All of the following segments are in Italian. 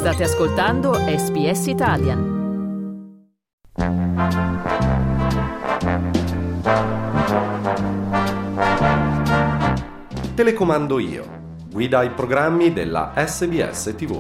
State ascoltando SBS Italian. Telecomando io. Guida ai programmi della SBS TV.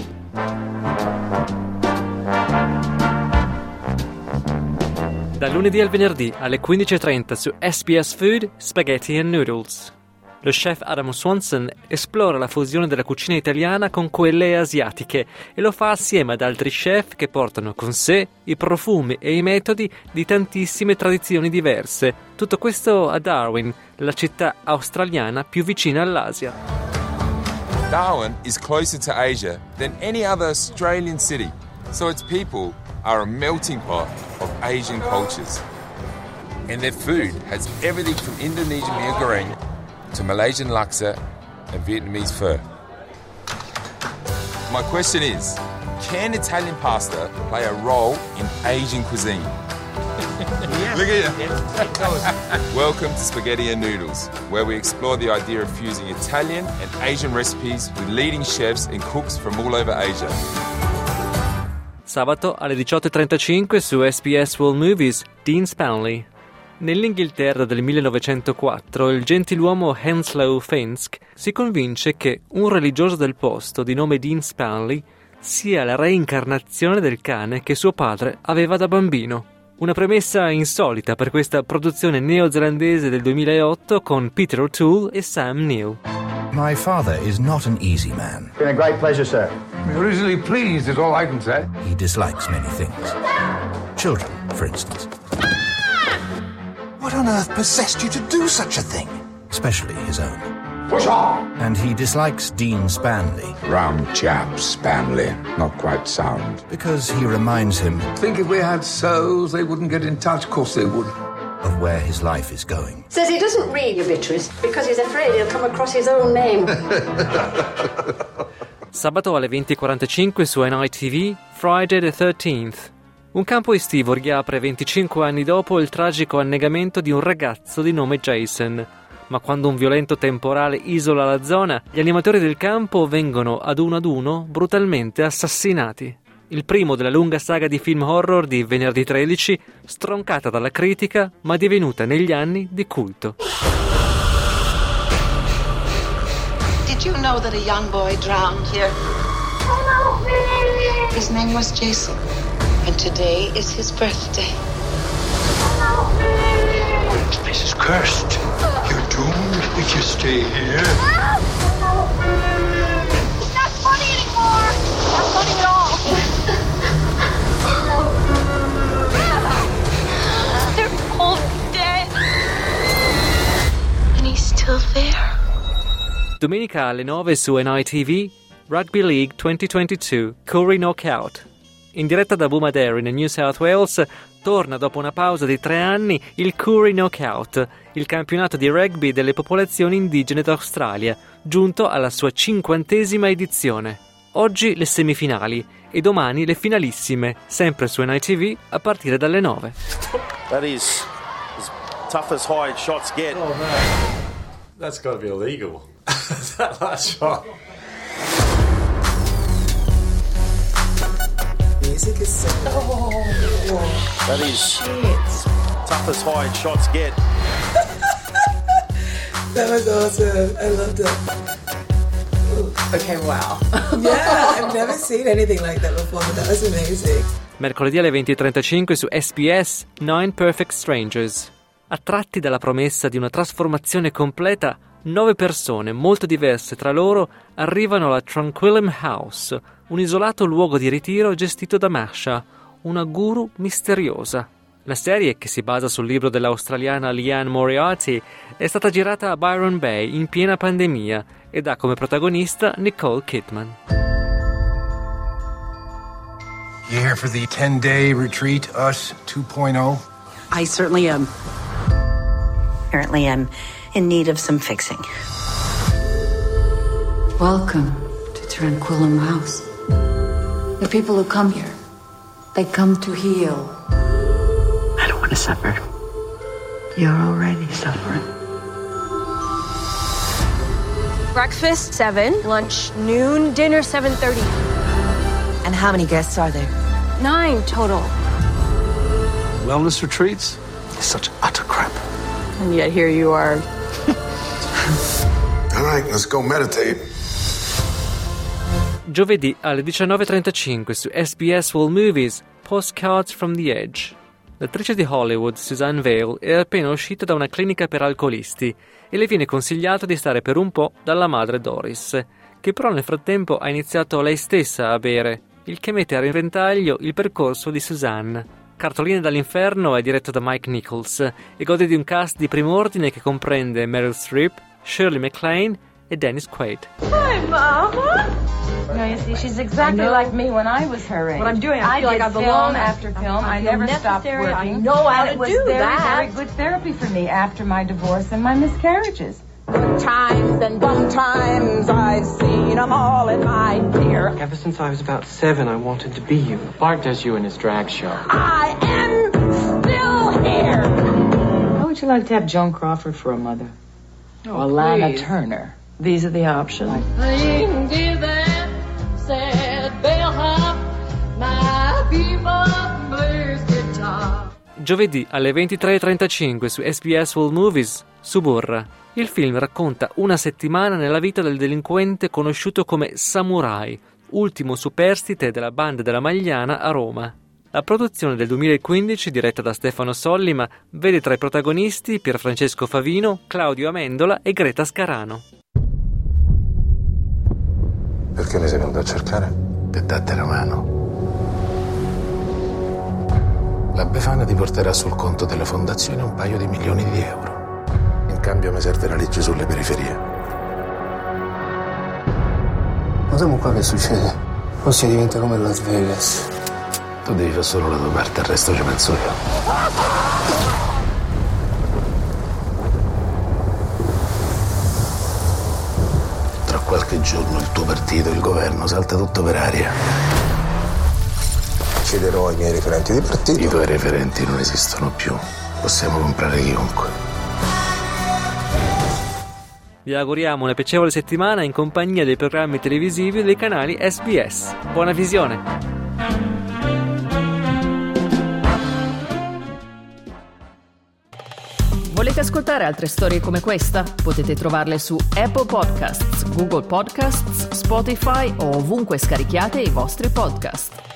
Dal lunedì al venerdì alle 15:30 su SBS Food, Spaghetti and Noodles. Lo chef Adam Swanson esplora la fusione della cucina italiana con quelle asiatiche e lo fa assieme ad altri chef che portano con sé i profumi e i metodi di tantissime tradizioni diverse. Tutto questo a Darwin, la città australiana più vicina all'Asia. Darwin is closer to Asia than any other Australian city, so its people are a melting pot of Asian cultures. And their food has everything from Indonesian mee goreng to Malaysian laksa and Vietnamese pho. My question is, can Italian pasta play a role in Asian cuisine? Yes. Look at you. Yes. Welcome to Spaghetti and Noodles, where we explore the idea of fusing Italian and Asian recipes with leading chefs and cooks from all over Asia. Sabato alle 18:35 su SBS World Movies, Dean Spanley. Nell'Inghilterra del 1904 il gentiluomo Henslow Finsk si convince che un religioso del posto di nome Dean Spanley sia la reincarnazione del cane che suo padre aveva da bambino. Una premessa insolita per questa produzione neozelandese del 2008 con Peter O'Toole e Sam Neill. My father is not an easy man. It's been a great pleasure, sir. We're easily pleased is all I can say. He dislikes many things. Children, for instance. What on earth possessed you to do such a thing? Especially his own. Push on! And he dislikes Dean Spanley. Round chap, Spanley. Not quite sound. Because he reminds him... Think if we had souls, they wouldn't get in touch. Of course they would. ...of where his life is going. Says he doesn't read obituaries because he's afraid he'll come across his own name. Sabato alle 20:45 su NITV, Friday the 13th. Un campo estivo riapre 25 anni dopo il tragico annegamento di un ragazzo di nome Jason. Ma quando un violento temporale isola la zona, gli animatori del campo vengono ad uno brutalmente assassinati. Il primo della lunga saga di film horror di venerdì 13, stroncata dalla critica, ma divenuta negli anni di culto. Did you know that a young boy drowned here? His name was Jason. And today is his birthday. This place is cursed. You're doomed if you stay here. It's not funny anymore. Not funny at all. They're all dead. And he's still there. Domenica alle 9 su NITV, Rugby League 2022, Curry Knockout. In diretta da Bomaderry nel New South Wales, torna dopo una pausa di 3 anni il Curry Knockout, il campionato di rugby delle popolazioni indigene d'Australia, giunto alla sua 50ª edizione. Oggi le semifinali e domani le finalissime, sempre su NITV a partire dalle 9. That is as tough as high shots get. Oh man, that's got to be illegal. That last shot. Music is so That is tough as high shots get. That was awesome. I loved it. Okay, wow. Yeah, I've never seen anything like that before, but that was amazing. Mercoledì alle 20:35 su SBS, 9 Perfect Strangers. Attratti dalla promessa di una trasformazione completa, 9 persone molto diverse tra loro arrivano alla Tranquillum House, un isolato luogo di ritiro gestito da Masha, una guru misteriosa. La serie, che si basa sul libro dell'australiana Leanne Moriarty, è stata girata a Byron Bay in piena pandemia ed ha come protagonista Nicole Kidman. You here for the 10-day retreat, Us 2.0? I certainly am. Apparently I'm in need of some fixing. Welcome to Tranquillum House. The people who come here, they come to heal. I don't want to suffer. You're already suffering. Breakfast 7, lunch noon, dinner 7:30. And How many guests are there? 9 total. Wellness retreats? Such utter crap. And yet here you are. All right, let's go meditate. Giovedì alle 19:35 su SBS World Movies, Postcards from the Edge. L'attrice di Hollywood, Suzanne Vale, è appena uscita da una clinica per alcolisti e le viene consigliato di stare per un po' dalla madre Doris, che però nel frattempo ha iniziato lei stessa a bere, il che mette a repentaglio il percorso di Suzanne. Cartoline dall'inferno è diretto da Mike Nichols e gode di un cast di prim'ordine che comprende Meryl Streep, Shirley MacLaine e Dennis Quaid. Hi, Mama. No, you see, she's exactly like me when I was her age. What I'm doing, I feel like I belong after film. I never stopped working. I know how to do that. Very good therapy for me after my divorce and my miscarriages. Good times and bum times, I've seen them all in my dear. Ever since I was about 7, I wanted to be you. Bart does you in his drag show. I am still here. How would you like to have Joan Crawford for a mother? Or Lana Turner? These are the options. Giovedì alle 23:35 su SBS World Movies, Suburra. Il film racconta una settimana nella vita del delinquente conosciuto come Samurai, ultimo superstite della banda della Magliana a Roma. La produzione del 2015, diretta da Stefano Sollima, vede tra i protagonisti Pierfrancesco Favino, Claudio Amendola e Greta Scarano. Perché mi sei venuto a cercare? Per darti una mano. La Befana ti porterà sul conto delle fondazioni un paio di milioni di euro. In cambio mi serve la legge sulle periferie. Ma siamo qua, che succede? Ossia diventa come Las Vegas. Tu devi fare solo la tua parte, il resto ci penso io. Tra qualche giorno il tuo partito, il governo, salta tutto per aria. Chiederò ai miei referenti di partito. I tuoi referenti non esistono più. Possiamo comprare chiunque. Vi auguriamo una piacevole settimana in compagnia dei programmi televisivi dei canali SBS. Buona visione! Volete ascoltare altre storie come questa? Potete trovarle su Apple Podcasts, Google Podcasts, Spotify o ovunque scarichiate i vostri podcast.